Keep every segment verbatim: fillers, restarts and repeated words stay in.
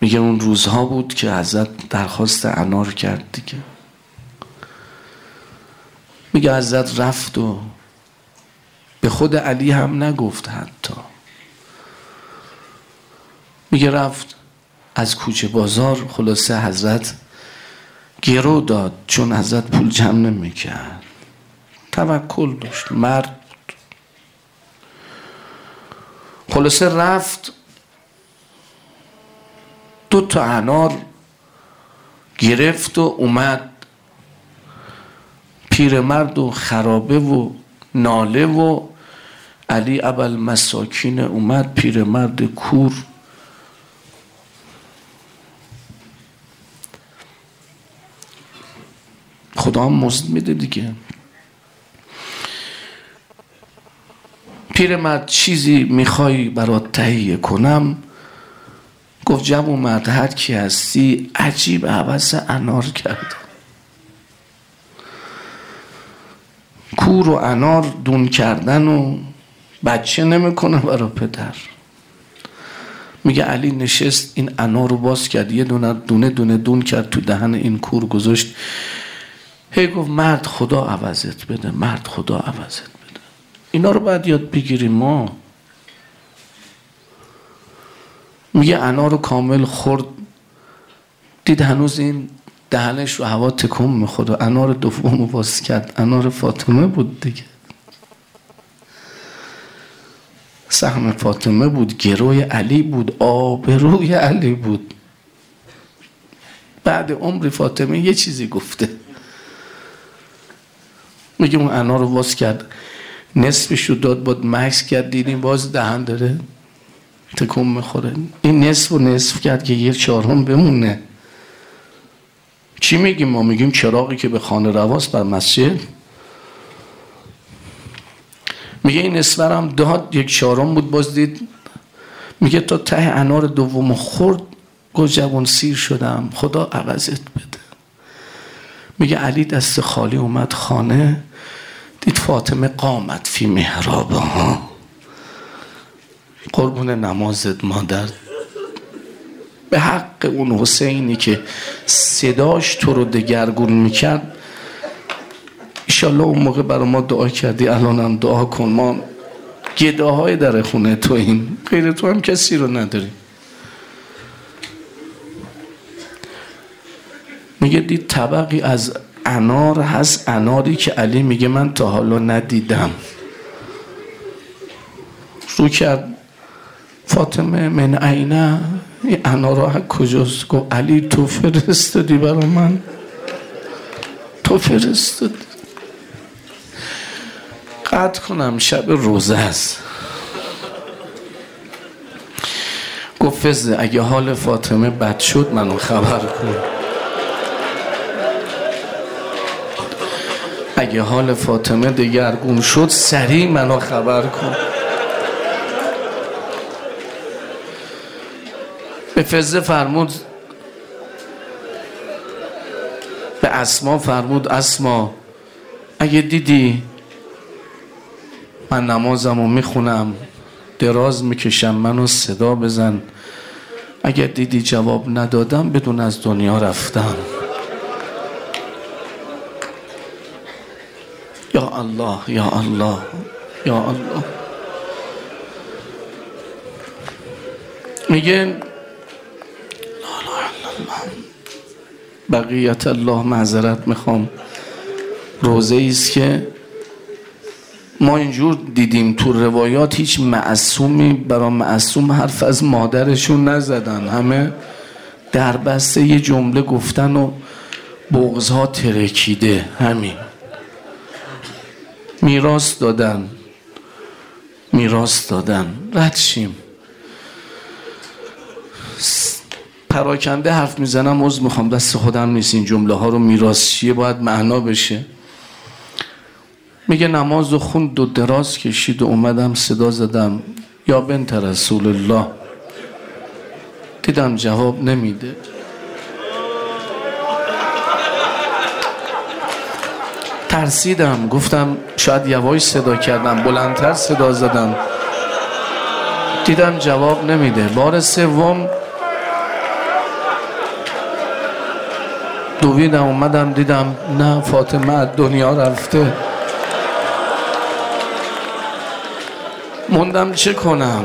میگه اون روزها بود که حضرت درخواست انار کرد دیگه. میگه حضرت رفت و به خود علی هم نگفت حتی. میگه رفت از کوچه بازار، خلاصه حضرت گرو داد چون حضرت پول جمع نمیکرد، توکل داشت، مرد بود. خلاصه رفت دو تا انار گرفت و اومد. پیرمرد و خرابه و ناله و علی ابل مساکین اومد، پیرمرد کور. خدا هم مزد میده دیگه. پیرمرد چیزی میخوای برات تهیه کنم؟ گفت جوون مرد هر کی هستی. عجیب عوض انار کرد. کور و انار دون کردن و بچه نمیکنه برا پدر. میگه علی نشست این انار رو باز کرد، یه دونه دونه دونه دون کرد تو دهن این کور گذاشت. هی گفت مرد خدا عوضت بده، مرد خدا عوضت بده. اینا رو باید یاد بگیریم ما. میگه انار رو کامل خورد، دید هنوز این دهنش رو هوا تکون میخوره. انار دوم رو باز کرد، انار فاطمه بود دیگه. سهم فاطمه بود، گروی علی بود، آبروی علی بود. بعد عمر فاطمه یه چیزی گفته. میگه اون انار رو باز کرد، نصفش رو داد، بود مکس کرد، دیدیم باز دهن داره تکون میخوره. این نصف و نصف کرد که یه چهارم بمونه. چی میگیم ما؟ میگیم چراغی که به خانه رواست بر مسجد. میگه این نصفر هم داد، یک چهارم بود، باز دید. میگه تا ته انار دوم خورد، گفت جوان سیر شدم، خدا عوضت بده. میگه علی دست خالی اومد خانه، دید فاطمه قامت فی محرابها. قربون نمازت مادر، به حق اون حسینی که صداش تو رو دگرگون میکرد، ایشالله اون موقع برای ما دعا کردی، الان هم دعا کن. ما گداهای در خونه تو، این غیر تو هم کسی رو نداریم. میگه دید طبقی از انار هست، اناری که علی میگه من تا حالا ندیدم. رو کرد، فاطمه من عینه، این انارا ها کجاست؟ گفت علی تو فرستادی برا من، تو فرستادی. قطع کنم شب روزه است. گفت فزه اگه حال فاطمه بد شد منو خبر کن. اگه حال فاطمه دگرگون شد سریع منو خبر کن. به فزه فرمود، به اسما فرمود اسما اگه دیدی من نمازمو میخونم دراز میکشم منو صدا بزن. اگه دیدی جواب ندادم بدون از دنیا رفتم. یا الله یا الله یا الله. میگه بقیت الله، معذرت میخوام، روزه ایست که ما اینجور دیدیم تو روایات هیچ معصومی برای معصوم حرف از مادرشون نزدن، همه در بسته یه جمله گفتن و بغضها ترکیده. همین میراث دادن میراث دادن رد شیم. پراکنده حرف میزنم، عذر میخوام، دست خودم نیست. این جمله ها رو میراث چیه باید معنا بشه. میگه نماز و خوند و دراز کشید و اومدم صدا زدم یا بنت رسول الله. دیدم جواب نمیده. ترسیدم، گفتم شاید یواش صدا کردم، بلندتر صدا زدم. دیدم جواب نمیده. بار سوم دویدم اومدم دیدم نه، فاطمه از دنیا رفته. موندم چه کنم؟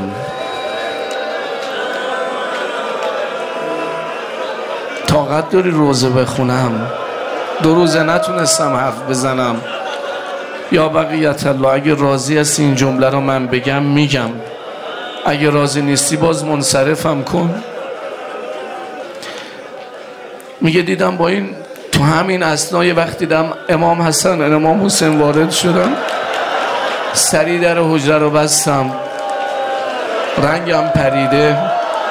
طاقت داری روزه بخونم؟ دو روزه نتونستم حرف بزنم. یا بقیت الله، اگه راضی هستی این جمله رو من بگم میگم، اگه راضی نیستی باز منصرفم کن. میگه دیدم با این تو همین اثنای وقتی دیدم امام حسن و امام حسین وارد شدن، سری در حجره رو بستم، رنگم پریده.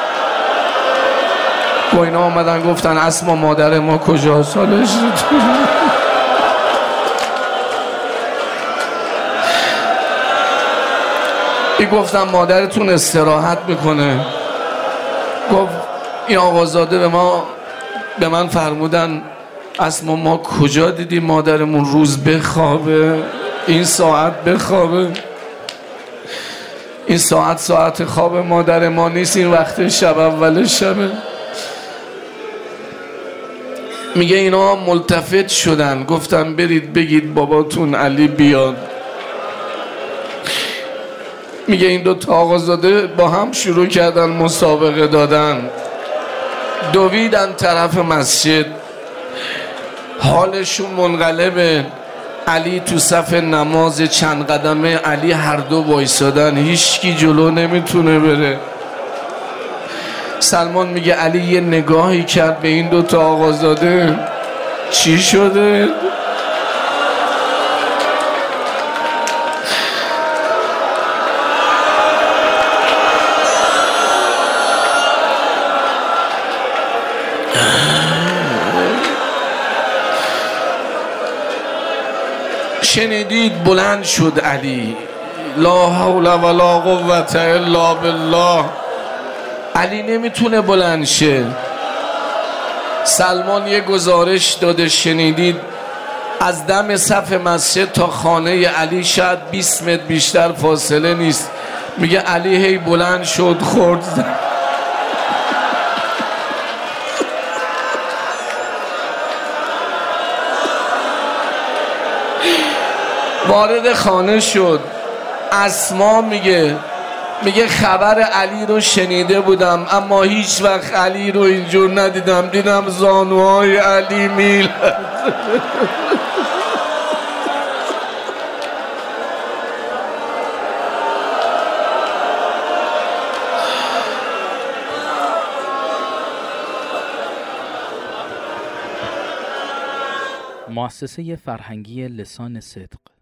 با اینا آمدن گفتن اسما مادر ما کجا؟ سالش ای گفتم مادرتون استراحت میکنه. گفت این آقازاده به ما به من فرمودن اسما ما کجا دیدیم مادرمون روز بخوابه، این ساعت بخوابه؟ این ساعت ساعت خواب مادر ما نیست، این وقت شب اول شبه. میگه اینا ملتفت شدن، گفتم برید بگید باباتون علی بیاد. میگه این دو تا آقازاده با هم شروع کردن مسابقه دادن، دویدن طرف مسجد، حالشون منقلبه. علی تو صف نماز چند قدمه علی هر دو وایسادن، هیچکی جلو نمیتونه بره. سلمان میگه علی یه نگاهی کرد به این دو تا آقازاده، چی شده؟ شنیدید بلند شد علی، لا حول ولا قوة الا بالله. علی نمیتونه بلند شه. سلمان یه گزارش داده، شنیدید از دم صف مسجد تا خانه علی شاید بیست متر بیشتر فاصله نیست. میگه علی هی بلند شد خورد. وارد خانه شد. اسما میگه میگه خبر علی رو شنیده بودم اما هیچ وقت علی رو اینجور ندیدم، دیدم زانوهای علی میل. مؤسسه فرهنگی لسان صدق